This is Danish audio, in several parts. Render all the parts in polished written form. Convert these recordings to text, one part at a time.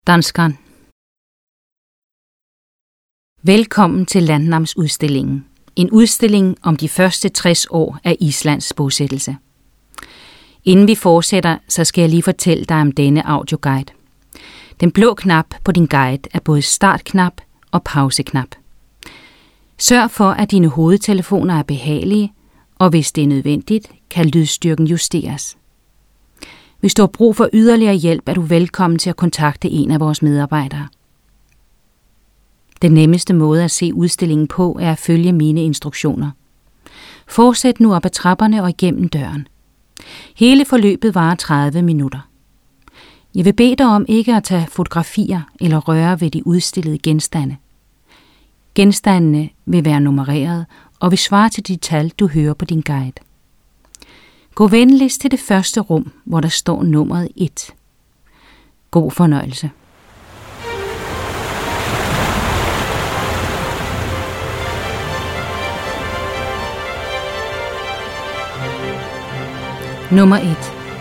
Danskeren. Velkommen til Landnamsudstillingen. En udstilling om de første 60 år af Islands bosættelse. Inden vi fortsætter, så skal jeg lige fortælle dig om denne audioguide. Den blå knap på din guide er både startknap og pauseknap. Sørg for, at dine hovedtelefoner er behagelige, og hvis det er nødvendigt, kan lydstyrken justeres. Hvis du har brug for yderligere hjælp, er du velkommen til at kontakte en af vores medarbejdere. Den nemmeste måde at se udstillingen på er at følge mine instruktioner. Fortsæt nu op ad trapperne og igennem døren. Hele forløbet varer 30 minutter. Jeg vil bede dig om ikke at tage fotografier eller røre ved de udstillede genstande. Genstandene vil være nummereret og vil svare til de tal, du hører på din guide. Gå venligst til det første rum, hvor der står nummeret 1. God fornøjelse. Nummer 1.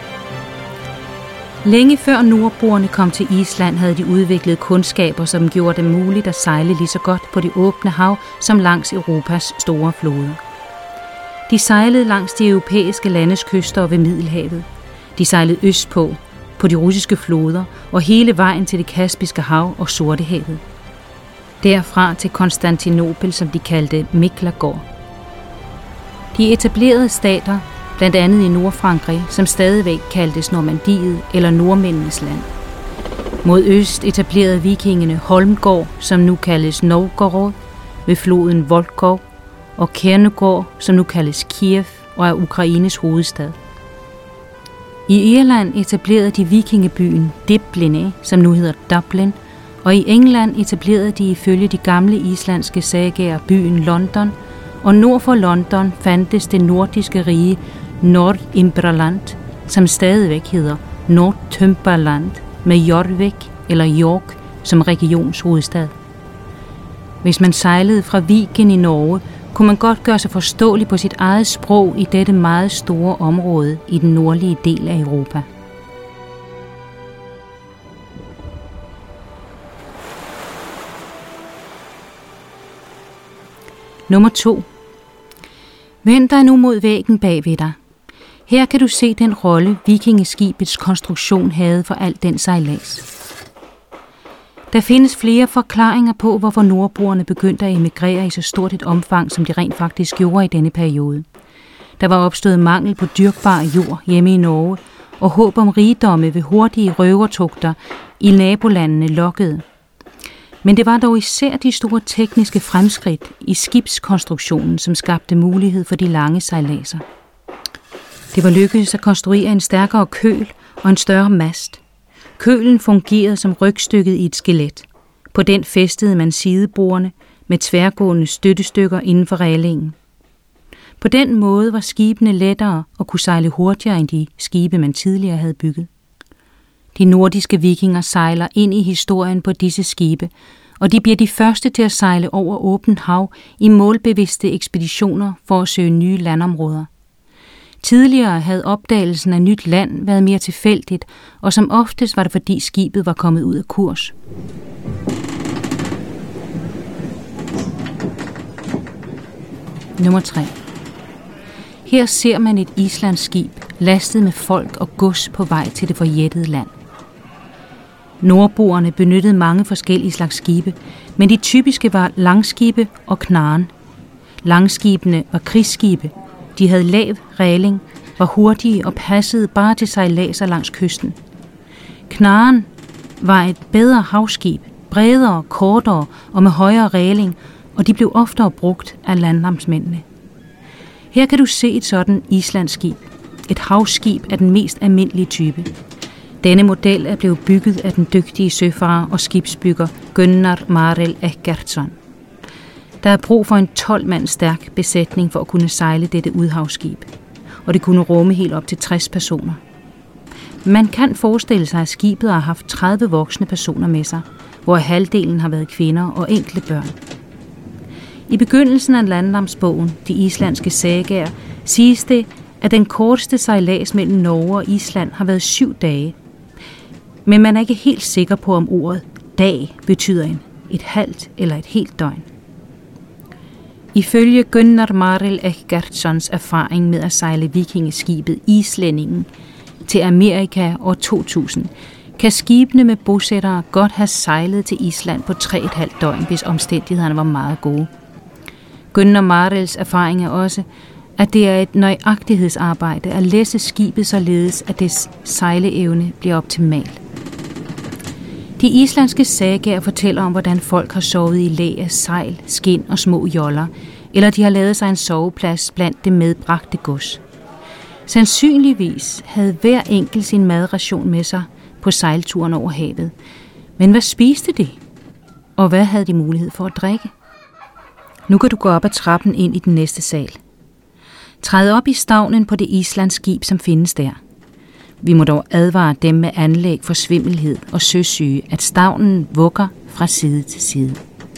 Længe før nordboerne kom til Island, havde de udviklet kundskaber, som gjorde det muligt at sejle lige så godt på det åbne hav som langs Europas store floder. De sejlede langs de europæiske landes kyster og ved Middelhavet. De sejlede østpå, på de russiske floder og hele vejen til det Kaspiske hav og Sortehavet. Derfra til Konstantinopel, som de kaldte Miklagård. De etablerede stater, blandt andet i Nordfrankrig, som stadigvæk kaldtes Normandiet eller Nordmændenes land. Mod øst etablerede vikingerne Holmgård, som nu kaldes Novgorod, ved floden Volkhov, og Kernogård, som nu kaldes Kiev og er Ukraines hovedstad. I Irland etablerede de vikingebyen Dyflinni, som nu hedder Dublin, og i England etablerede de ifølge de gamle islandske sagaer byen London, og nord for London fandtes det nordiske rige Nordimbraland, som stadigvæk hedder Nordtømberland, med Jorvik eller York som regionshovedstad. Hvis man sejlede fra Viken i Norge, kunne man godt gøre sig forståelig på sit eget sprog i dette meget store område i den nordlige del af Europa. Nummer 2. Vend dig nu mod væggen bagved dig. Her kan du se den rolle vikingeskibets konstruktion havde for al den sejlads. Der findes flere forklaringer på, hvorfor nordboerne begyndte at emigrere i så stort et omfang, som de rent faktisk gjorde i denne periode. Der var opstået mangel på dyrkbar jord hjemme i Norge, og håb om rigdomme ved hurtige røvertogter i nabolandene lokkede. Men det var dog især de store tekniske fremskridt i skibskonstruktionen, som skabte mulighed for de lange sejladser. Det var lykkedes at konstruere en stærkere køl og en større mast. Kølen fungerede som rygstykket i et skelet. På den fæstede man sidebordene med tværgående støttestykker inden for rælingen. På den måde var skibene lettere og kunne sejle hurtigere end de skibe, man tidligere havde bygget. De nordiske vikinger sejler ind i historien på disse skibe, og de bliver de første til at sejle over åbent hav i målbevidste ekspeditioner for at søge nye landområder. Tidligere havde opdagelsen af nyt land været mere tilfældigt, og som oftest var det fordi skibet var kommet ud af kurs. Nummer 3. Her ser man et islandsk skib, lastet med folk og gods på vej til det forjættede land. Nordboerne benyttede mange forskellige slags skibe, men de typiske var langskibe og knaren. Langskibene var krigsskibe. De havde lav ræling, var hurtige og passede bare til sejladser langs kysten. Knaren var et bedre havskib, bredere, kortere og med højere ræling, og de blev oftere brugt af landnamsmændene. Her kan du se et sådan islandsskib. Et havskib er den mest almindelige type. Denne model er blevet bygget af den dygtige søfarer og skibsbygger Gunnar Marel Eggertsson. Der er brug for en 12 mand stærk besætning for at kunne sejle dette udhavsskib, og det kunne rumme helt op til 60 personer. Man kan forestille sig, at skibet har haft 30 voksne personer med sig, hvor halvdelen har været kvinder og enkelte børn. I begyndelsen af landnamsbogen, De islandske sagaer, siges det, at den korteste sejlads mellem Norge og Island har været 7 dage. Men man er ikke helt sikker på, om ordet dag betyder et halvt eller et helt døgn. Ifølge Gunnar Marel Eggertssons erfaring med at sejle vikingeskibet Islændingen til Amerika år 2000, kan skibene med bosættere godt have sejlet til Island på 3,5 døgn, hvis omstændighederne var meget gode. Gunnar Marels erfaring er også, at det er et nøjagtighedsarbejde at læse skibet således, at dets sejleevne bliver optimal. De islandske sagaer fortæller om, hvordan folk har sovet i læ af sejl, skind og små joller, eller de har lavet sig en soveplads blandt det medbragte gods. Sandsynligvis havde hver enkelt sin madration med sig på sejlturen over havet. Men hvad spiste de? Og hvad havde de mulighed for at drikke? Nu kan du gå op ad trappen ind i den næste sal. Træd op i stavnen på det islandsskib, som findes der. Vi må dog advare dem med anlæg for svimmelhed og søsyge, at stavnen vugger fra side til side.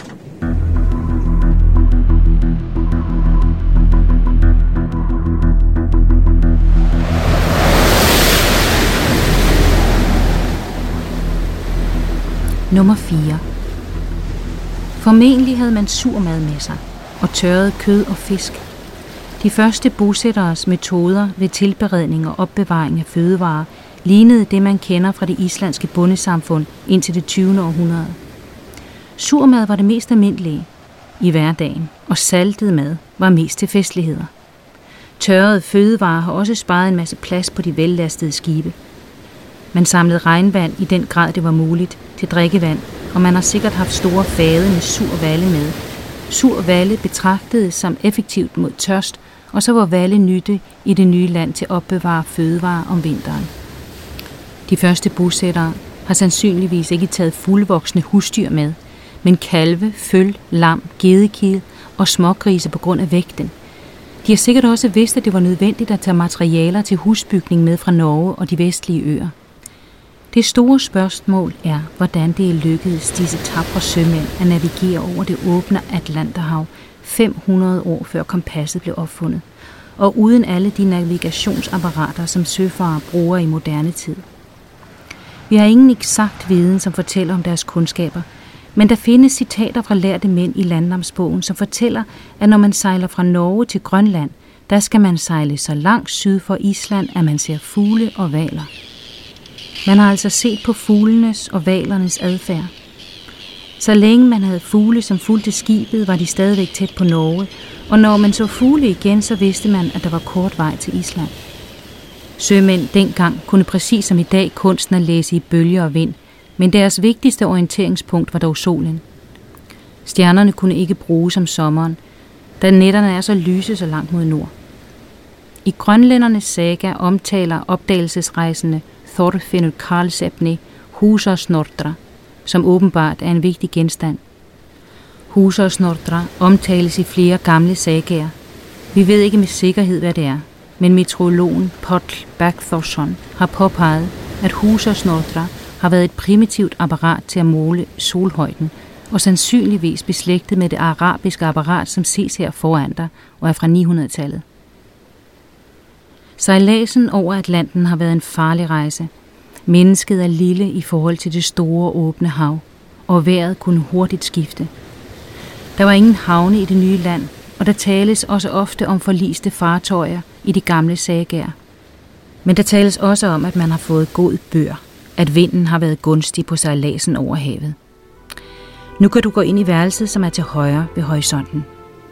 Nummer 4. Formentlig havde man surmad med sig, og tørret kød og fisk. De første bosætteres metoder ved tilberedning og opbevaring af fødevarer lignede det, man kender fra det islandske bondesamfund indtil det 20. århundrede. Surmad var det mest almindelige i hverdagen, og saltet mad var mest til festligheder. Tørrede fødevarer har også sparet en masse plads på de vellastede skibe. Man samlede regnvand i den grad det var muligt til drikkevand, og man har sikkert haft store fade med sur valle med. Sur valle betragtedes som effektivt mod tørst, og så var valle nytte i det nye land til at opbevare fødevarer om vinteren. De første bosættere har sandsynligvis ikke taget fuldvoksne husdyr med, men kalve, føl, lam, gedekid og smågrise på grund af vægten. De har sikkert også vidst, at det var nødvendigt at tage materialer til husbygning med fra Norge og de vestlige øer. Det store spørgsmål er, hvordan det lykkedes disse tapre sømænd at navigere over det åbne Atlanterhav 500 år før kompasset blev opfundet, og uden alle de navigationsapparater, som søfarere bruger i moderne tid. Vi har ingen eksakt viden, som fortæller om deres kundskaber, men der findes citater fra lærte mænd i landnamsbogen, som fortæller, at når man sejler fra Norge til Grønland, der skal man sejle så langt syd for Island, at man ser fugle og hvaler. Man har altså set på fuglenes og hvalernes adfærd. Så længe man havde fugle, som fulgte skibet, var de stadigvæk tæt på Norge, og når man så fugle igen, så vidste man, at der var kort vej til Island. Sømænd dengang kunne præcis som i dag kunsten at læse i bølger og vind, men deres vigtigste orienteringspunkt var dog solen. Stjernerne kunne ikke bruges om sommeren, da nætterne er så lyse så langt mod nord. I grønlændernes saga omtaler opdagelsesrejsende Þorfinnur Karlsefni Húsasnortra, som åbenbart er en vigtig genstand. Húsasnortra omtales i flere gamle sagaer. Vi ved ikke med sikkerhed, hvad det er, men meteorologen Páll Bergþórsson har påpeget, at Húsasnortra har været et primitivt apparat til at måle solhøjden, og sandsynligvis beslægtet med det arabiske apparat, som ses her foran dig og er fra 900-tallet. Sejladsen over Atlanten har været en farlig rejse. Mennesket er lille i forhold til det store åbne hav, og vejret kunne hurtigt skifte. Der var ingen havne i det nye land, og der tales også ofte om forliste fartøjer i de gamle sagaer. Men der tales også om, at man har fået god bør, at vinden har været gunstig på sejladsen over havet. Nu kan du gå ind i værelset, som er til højre ved horisonten.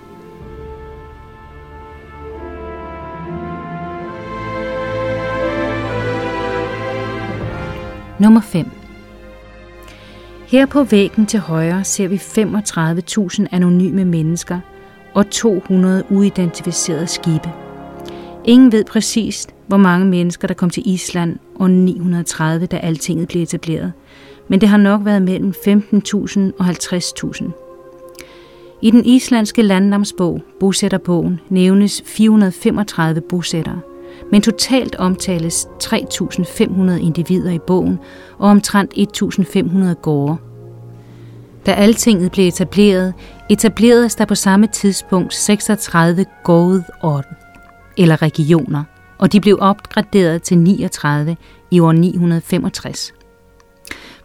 Nummer 5. Her på væggen til højre ser vi 35.000 anonyme mennesker og 200 uidentificerede skibe. Ingen ved præcist, hvor mange mennesker, der kom til Island år 930, da altinget blev etableret, men det har nok været mellem 15.000 og 50.000. I den islandske landnamsbog, Bosætterbogen, nævnes 435 bosættere, men totalt omtales 3.500 individer i bogen og omtrent 1.500 gårde. Da altinget blev etableret, etableredes der på samme tidspunkt 36 gårdord, eller regioner, og de blev opgraderet til 39 i år 965.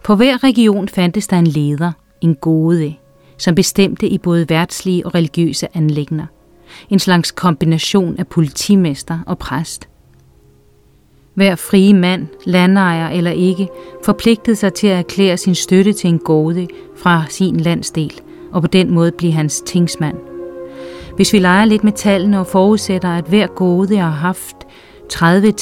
På hver region fandtes der en leder, en gode, som bestemte i både verdslige og religiøse anliggender. En slags kombination af politimester og præst. Hver frie mand, landejer eller ikke, forpligtede sig til at erklære sin støtte til en gode fra sin landsdel, og på den måde blive hans tingsmand. Hvis vi leger lidt med tallene og forudsætter, at hver gode har haft